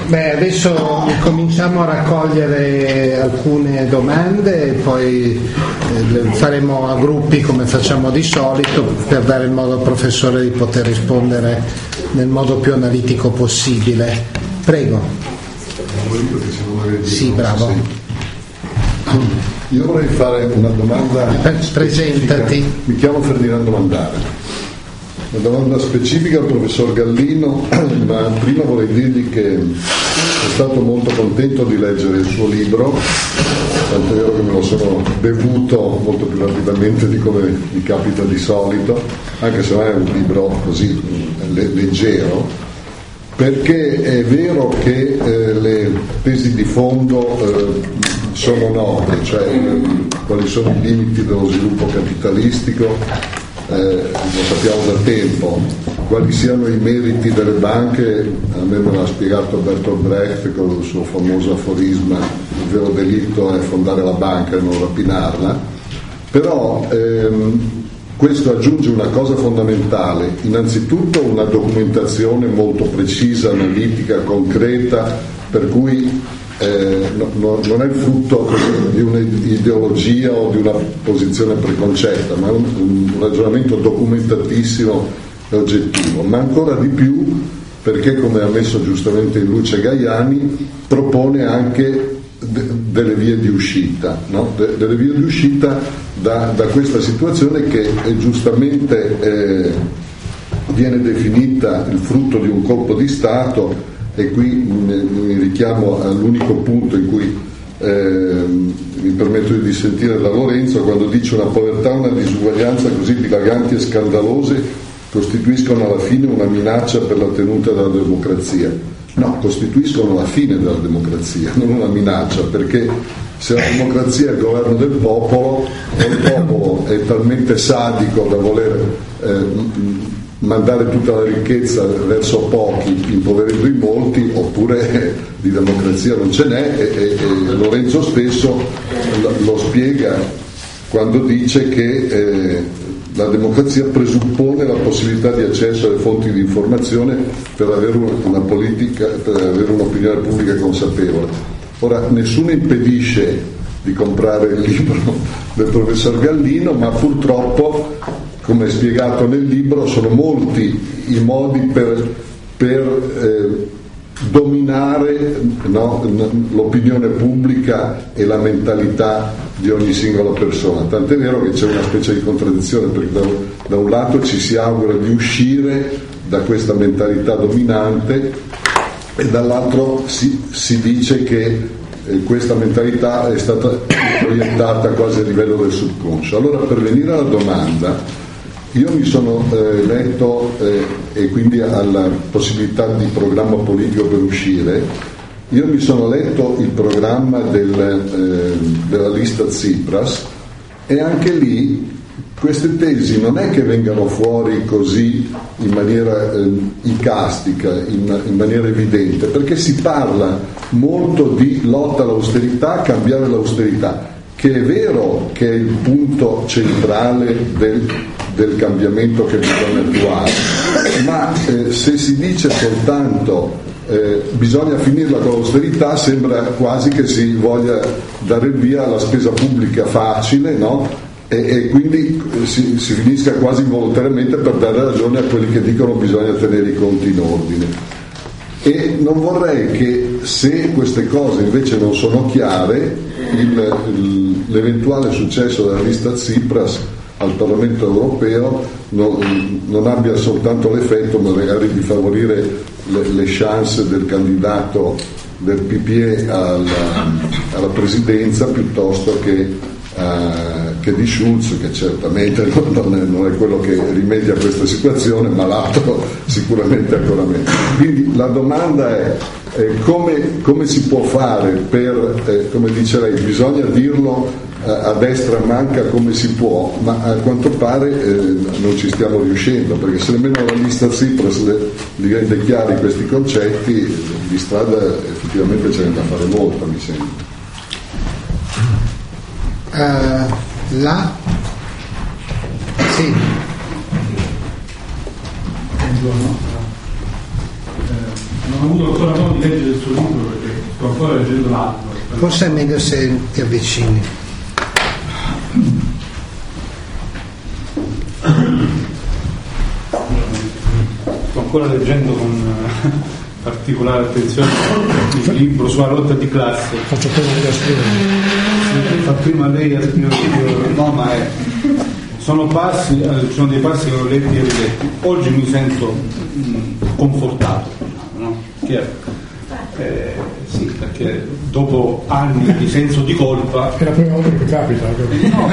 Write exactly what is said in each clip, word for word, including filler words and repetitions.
Beh, adesso cominciamo a raccogliere alcune domande e poi eh, faremo a gruppi come facciamo di solito per dare il modo al professore di poter rispondere nel modo più analitico possibile. Prego. Sì, bravo. Io vorrei fare una domanda. Presentati. Mi chiamo Ferdinando Mandare. Una domanda specifica al professor Gallino, ma prima vorrei dirgli che sono stato molto contento di leggere il suo libro, tanto è vero che me lo sono bevuto molto più rapidamente di come mi capita di solito, anche se non è un libro così leggero, perché è vero che eh, le tesi di fondo eh, sono note, cioè eh, quali sono i limiti dello sviluppo capitalistico. Eh, lo sappiamo da tempo, quali siano i meriti delle banche, a me me l'ha spiegato Bertolt Brecht con il suo famoso aforisma: il vero delitto è fondare la banca e non rapinarla. Però ehm, questo aggiunge una cosa fondamentale, innanzitutto una documentazione molto precisa, analitica, concreta, per cui Eh, no, no, non è il frutto di un'ideologia o di una posizione preconcetta, ma è un, un ragionamento documentatissimo e oggettivo, ma ancora di più perché, come ha messo giustamente in luce Gaiani, propone anche de- delle vie di uscita, no? de- delle vie di uscita da, da questa situazione che è giustamente eh, viene definita il frutto di un colpo di Stato. E qui mi richiamo all'unico punto in cui eh, mi permetto di dissentire da Lorenzo, quando dice: una povertà e una disuguaglianza così dilaganti e scandalose costituiscono alla fine una minaccia per la tenuta della democrazia. No, costituiscono la fine della democrazia, non una minaccia, perché se la democrazia è il governo del popolo, e il popolo è talmente sadico da voler eh, mandare tutta la ricchezza verso pochi, impoverendo i molti, oppure di democrazia non ce n'è, e, e, e Lorenzo stesso lo, lo spiega quando dice che eh, la democrazia presuppone la possibilità di accesso alle fonti di informazione per avere una, una politica, per avere un'opinione pubblica consapevole. Ora, nessuno impedisce di comprare il libro del professor Gallino, ma purtroppo, come è spiegato nel libro, sono molti i modi per, per eh, dominare no, l'opinione pubblica e la mentalità di ogni singola persona. Tant'è vero che c'è una specie di contraddizione, perché da, da un lato ci si augura di uscire da questa mentalità dominante e dall'altro si, si dice che eh, questa mentalità è stata proiettata quasi a livello del subconscio. Allora, per venire alla domanda, io mi sono eh, letto, eh, e quindi alla possibilità di programma politico per uscire, io mi sono letto il programma del, eh, della lista Tsipras, e anche lì queste tesi non è che vengano fuori così in maniera eh, icastica, in, in maniera evidente, perché si parla molto di lotta all'austerità, cambiare l'austerità, che è vero che è il punto centrale del del cambiamento che bisogna attuare, ma eh, se si dice soltanto eh, bisogna finirla con l'austerità, sembra quasi che si voglia dare via alla spesa pubblica facile, no? E, e quindi si, si finisca quasi involontariamente per dare ragione a quelli che dicono bisogna tenere i conti in ordine. E non vorrei che, se queste cose invece non sono chiare, il, il, l'eventuale successo della lista Tsipras al Parlamento europeo non, non abbia soltanto l'effetto magari di favorire le, le chance del candidato del P P E alla, alla presidenza, piuttosto che, uh, che di Schulz, che certamente non è, non è quello che rimedia a questa situazione, ma l'altro sicuramente ancora meno. Quindi la domanda è eh, come, come si può fare per, eh, come dice lei, bisogna dirlo a destra manca come si può, ma a quanto pare eh, non ci stiamo riuscendo, perché se nemmeno la lista Tsipras le, li rende chiari questi concetti, di strada effettivamente ce n'è da fare molta, mi sembra. Uh, là? Sì. Buongiorno. Eh, non ho avuto ancora modo di leggere il suo libro perché sto ancora leggendo l'altro. Forse è meglio se ti avvicini. Sto ancora leggendo con particolare attenzione il libro sulla lotta di classe. Faccio prima lei a scrivere. Fa prima lei a scrivere. No, ma è, sono passi, ci sono dei passi che ho letti e riletti. Oggi mi sento mh, confortato, no? Che, eh, sì, perché dopo anni di senso di colpa è la prima volta che capita. No,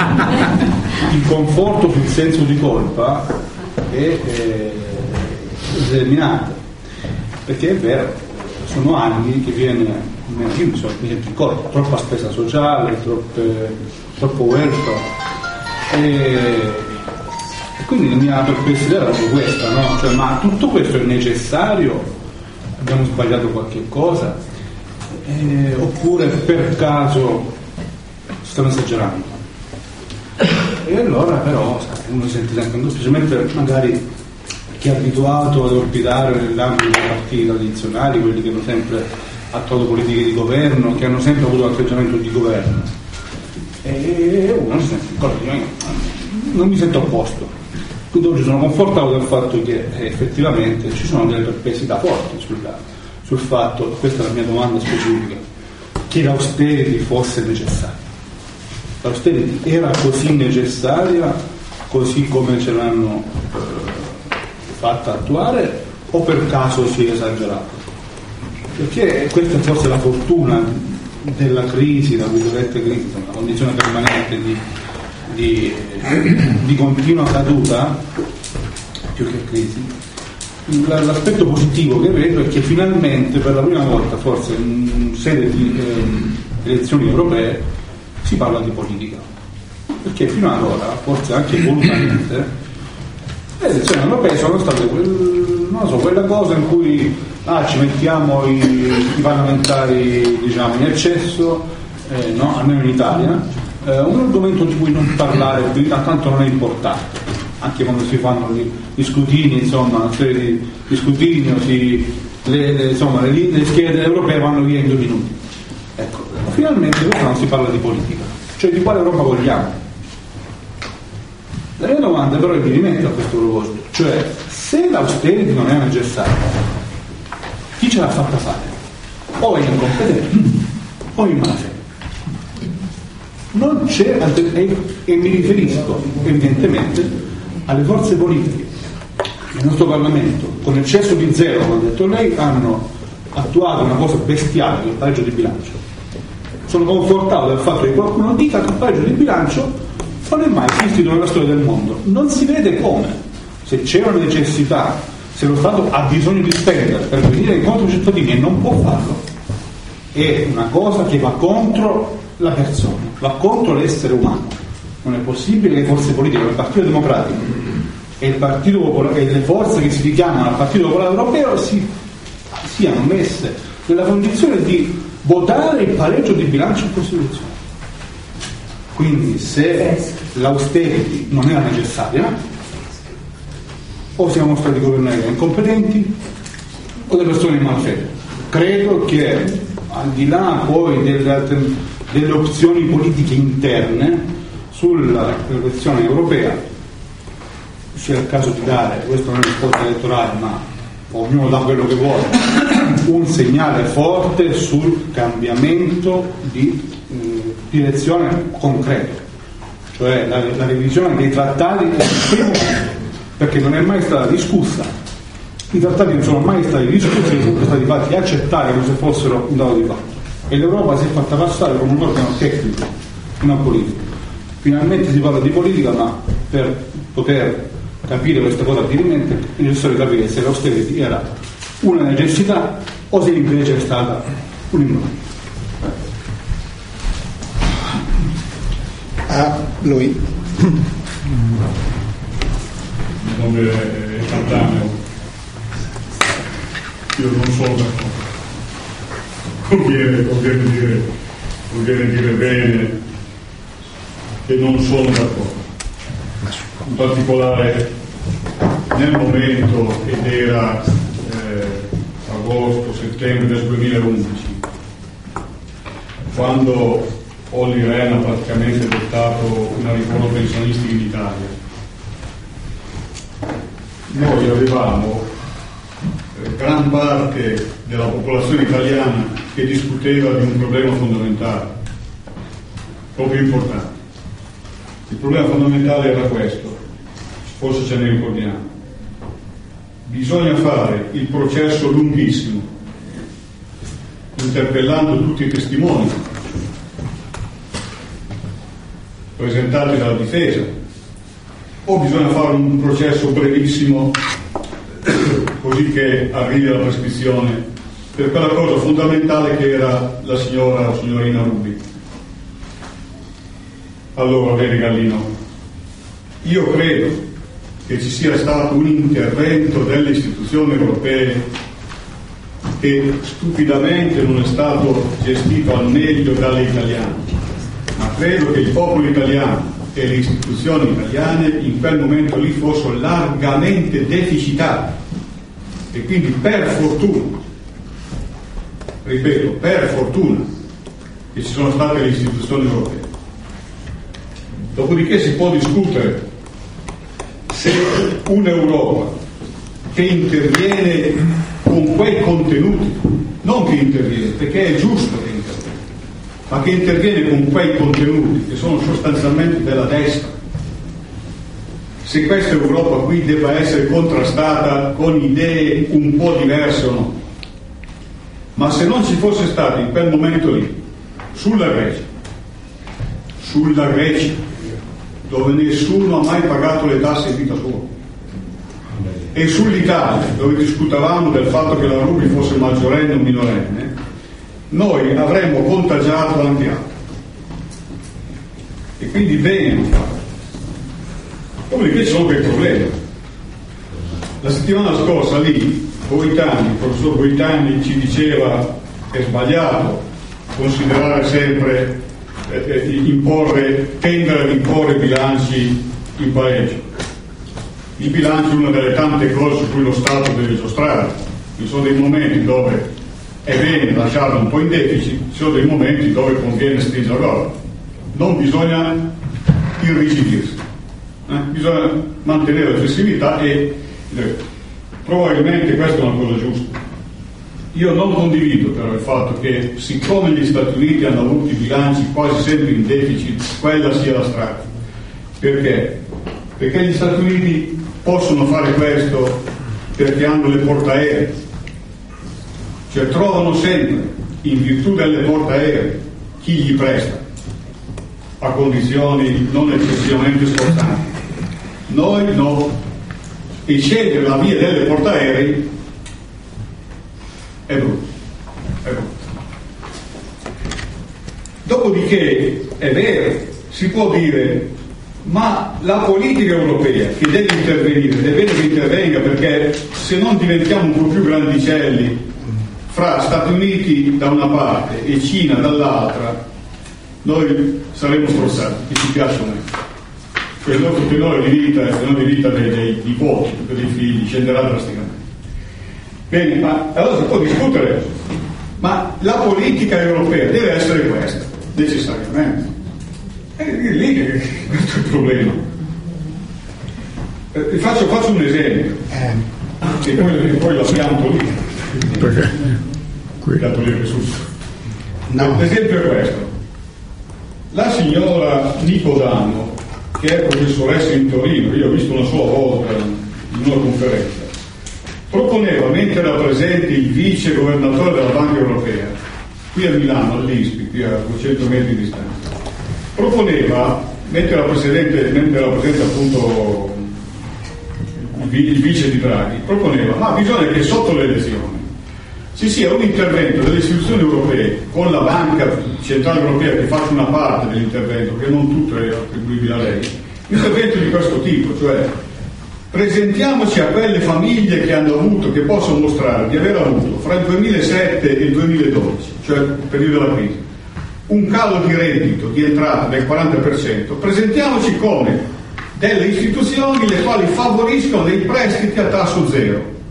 il conforto sul senso di colpa è, è determinante, perché è vero, sono anni che viene, io mi sento in colpa, troppa spesa sociale, troppe, troppo welfare, e, e quindi la mia perplessità era proprio questa, no? Cioè, ma tutto questo è necessario? Abbiamo sbagliato qualche cosa? Eh, oppure per caso stanno esagerando? E allora però uno si sente sempre, specialmente magari chi è abituato ad orbitare nell'ambito dei partiti tradizionali, quelli che hanno sempre attuato politiche di governo, che hanno sempre avuto un atteggiamento di governo, e uno si sente ancora, non mi sento a posto. Quindi oggi sono confortato del fatto che eh, effettivamente ci sono delle perplessità forti sulla, sul fatto, questa è la mia domanda specifica, che l'austerity fosse necessaria. L'austerity era così necessaria, così come ce l'hanno eh, fatta attuare, o per caso si è esagerato? Perché questa è forse la fortuna della crisi, la cosiddetta crisi, una condizione permanente di, di, di continua caduta, più che crisi. L'aspetto positivo che vedo è che finalmente, per la prima volta forse in sede di eh, elezioni europee, si parla di politica, perché fino ad ora, forse anche volutamente, le elezioni europee sono state quel, non so, quella cosa in cui ah, ci mettiamo i, i parlamentari, diciamo, in eccesso, eh, no? Almeno in Italia, eh, un argomento di cui non parlare, tanto non è importante, anche quando si fanno gli, gli scrutini, insomma, una serie di, di scrutinio, si, le, le, insomma, le, le schede europee vanno via in due minuti. Ecco, finalmente non si parla di politica, cioè di quale Europa vogliamo. La mia domanda però è di rimettere a questo proposito, cioè se l'austerity non è necessaria, chi ce l'ha fatta fare? O è incompetente o in malafede. Non c'è, e, e mi riferisco evidentemente alle forze politiche nel nostro Parlamento, con eccesso di zelo, come ha detto lei, hanno attuato una cosa bestiale, che è il pareggio di bilancio. Sono confortato dal fatto che qualcuno dica che il pareggio di bilancio non è mai esistito nella storia del mondo. Non si vede come, se c'è una necessità, se lo Stato ha bisogno di spendere per venire incontro ai cittadini e non può farlo, è una cosa che va contro la persona, va contro l'essere umano. Non è possibile che le forze politiche, come il Partito Democratico e il Partito Popolare, e le forze che si richiamano al Partito Popolare Europeo si, siano messe nella condizione di votare il pareggio di bilancio in Costituzione. Quindi se l'austerity non era necessaria, o siamo stati governati da incompetenti o da persone in malafede. Credo che al di là poi delle, delle opzioni politiche interne sulla elezione europea sia il caso di dare, questo non è un spot elettorale, ma ognuno dà quello che vuole, un segnale forte sul cambiamento di eh, direzione concreto, cioè la, la revisione dei trattati è il primo punto, perché non è mai stata discussa, i trattati non sono mai stati discussi, sono stati fatti accettare come se fossero un dato di fatto, e l'Europa si è fatta passare come un organo tecnico, non politico. Finalmente si parla di politica, ma per poter capire questa cosa pienamente è necessario capire se l'austerity era una necessità o se invece è stata un'immunità. Ah, lui. Il nome è Cattaneo. Io non sono d'accordo. Conviene, conviene, dire, conviene dire bene che non sono d'accordo. In particolare nel momento ed era eh, agosto-settembre del duemilaundici, quando Olli Rehn ha praticamente dettato una riforma pensionistica in Italia. Noi avevamo eh, gran parte della popolazione italiana che discuteva di un problema fondamentale, proprio importante. Il problema fondamentale era questo, forse ce ne ricordiamo. Bisogna fare il processo lunghissimo, interpellando tutti i testimoni presentati dalla difesa, o bisogna fare un processo brevissimo così che arrivi alla prescrizione per quella cosa fondamentale che era la signora o signorina Ruby. Allora, vedi Gallino, io credo che ci sia stato un intervento delle istituzioni europee che stupidamente non è stato gestito al meglio dalle italiane, ma credo che il popolo italiano e le istituzioni italiane in quel momento lì fossero largamente deficitari, e quindi per fortuna, ripeto, per fortuna che ci sono state le istituzioni europee. Dopodiché si può discutere se un'Europa che interviene con quei contenuti, non che interviene, perché è giusto che interviene, ma che interviene con quei contenuti che sono sostanzialmente della destra, se questa Europa qui debba essere contrastata con idee un po' diverse o no. Ma se non ci fosse stato in quel momento lì, sulla Grecia, sulla Grecia, dove nessuno ha mai pagato le tasse in vita sua, e sull'Italia, dove discutavamo del fatto che la Ruby fosse maggiorenne o minorenne, noi avremmo contagiato anche altri. E quindi bene. Dopodiché ci sono quei problemi. La settimana scorsa lì, Boitani, il professor Boitani ci diceva che è sbagliato considerare sempre Eh, imporre, tendere ad imporre bilanci in pareggio. Il bilancio è una delle tante cose su cui lo Stato deve giostrare. Ci sono dei momenti dove è bene lasciarlo un po' in deficit, ci sono dei momenti dove conviene stringerlo. Non bisogna irrigidirsi, eh? Bisogna mantenere la flessibilità e eh, probabilmente questa è una cosa giusta. Io non condivido però il fatto che, siccome gli Stati Uniti hanno avuto i bilanci quasi sempre in deficit, quella sia la strada. Perché? Perché gli Stati Uniti possono fare questo perché hanno le portaerei, cioè trovano sempre, in virtù delle portaerei, chi gli presta, a condizioni non eccessivamente sforzanti. Noi no, e scegliere la via delle portaerei è brutto, è brutto. Dopodiché è vero, si può dire, ma la politica europea che deve intervenire, è bene che intervenga, perché se non diventiamo un po' più grandicelli fra Stati Uniti da una parte e Cina dall'altra, noi saremo strozzati, che ci piace o meno. Cioè il nostro tenore di vita, il tenore di vita dei, dei nipoti, dei figli, scenderà drasticamente. Bene, ma allora si può discutere, ma la politica europea deve essere questa, necessariamente. E lì che questo è il problema. Eh, faccio, faccio un esempio, e poi, e poi la pianto lì. Perché? Qui. Pianto lì su. No. L'esempio è questo. La signora Nicodano, che è professoressa in Torino, io ho visto una sua volta in una conferenza, proponeva, mentre era presente il vice governatore della Banca Europea, qui a Milano, all'I S P I, qui a duecento metri di distanza, proponeva, mentre era presente, mentre era presente appunto il vice di Draghi, proponeva, ma bisogna che sotto le elezioni ci sia un intervento delle istituzioni europee con la Banca Centrale Europea che faccia una parte dell'intervento, che non tutto è attribuibile a lei, un intervento di questo tipo, cioè presentiamoci a quelle famiglie che hanno avuto, che possono mostrare di aver avuto fra il duemilasette e il duemiladodici, cioè il periodo della crisi, un calo di reddito, di entrata del quaranta per cento, presentiamoci come delle istituzioni le quali favoriscono dei prestiti a tasso zero.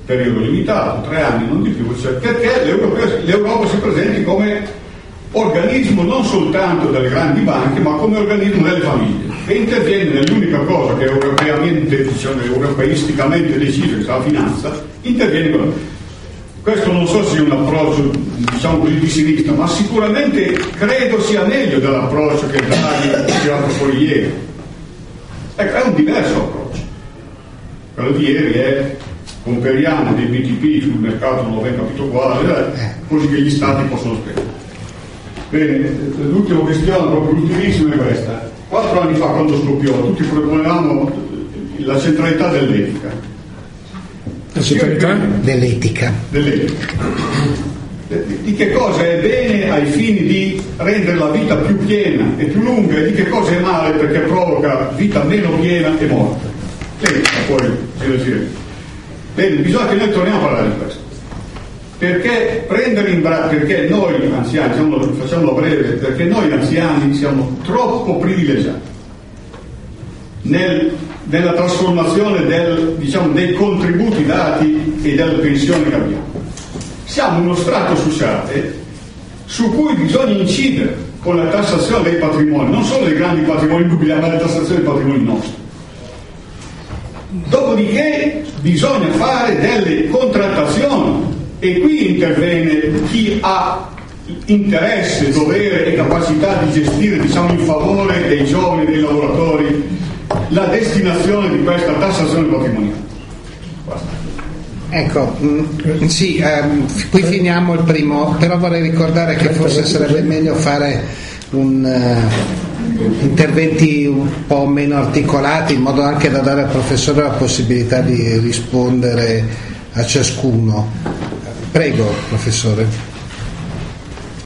periodo limitato, tre anni, non di più, cioè perché l'Europa, l'Europa si presenti come organismo non soltanto delle grandi banche, ma come organismo delle famiglie, e interviene nell'unica cosa che è europeamente, diciamo, europeisticamente decisa, che è la finanza, interviene con... Questo non so se è un approccio, diciamo così, di sinistra, ma sicuramente credo sia meglio dell'approccio che Draghi ha tirato fuori ieri. Ecco, è un diverso approccio. Quello di ieri è comperiamo dei B T P sul mercato, non ho ben capito quale, così che gli stati possono spendere. Bene, l'ultima questione, proprio l'ultimissima, è questa. Quattro anni fa, quando scoppiò, tutti proponevamo la centralità dell'etica. La centralità? Dell'etica. Dell'etica. Di che cosa è bene ai fini di rendere la vita più piena e più lunga, e di che cosa è male perché provoca vita meno piena e morte. L'etica, poi si decide. Bene, bisogna che noi torniamo a parlare di questo. Perché prendere in braccio, perché noi anziani, facciamolo, facciamolo breve, perché noi anziani siamo troppo privilegiati nel, nella trasformazione del, diciamo, dei contributi dati e delle pensioni che abbiamo. Siamo uno strato sociale su cui bisogna incidere con la tassazione dei patrimoni, non solo dei grandi patrimoni immobiliari, ma la tassazione dei patrimoni nostri. Dopodiché bisogna fare delle contrattazioni. E qui interviene chi ha interesse, dovere e capacità di gestire, diciamo, in favore dei giovani, dei lavoratori, la destinazione di questa tassazione patrimoniale. Basta. Ecco, mh, sì, ehm, qui finiamo il primo, però vorrei ricordare che forse sarebbe meglio fare un, uh, interventi un po' meno articolati, in modo anche da dare al professore la possibilità di rispondere a ciascuno. Prego, professore.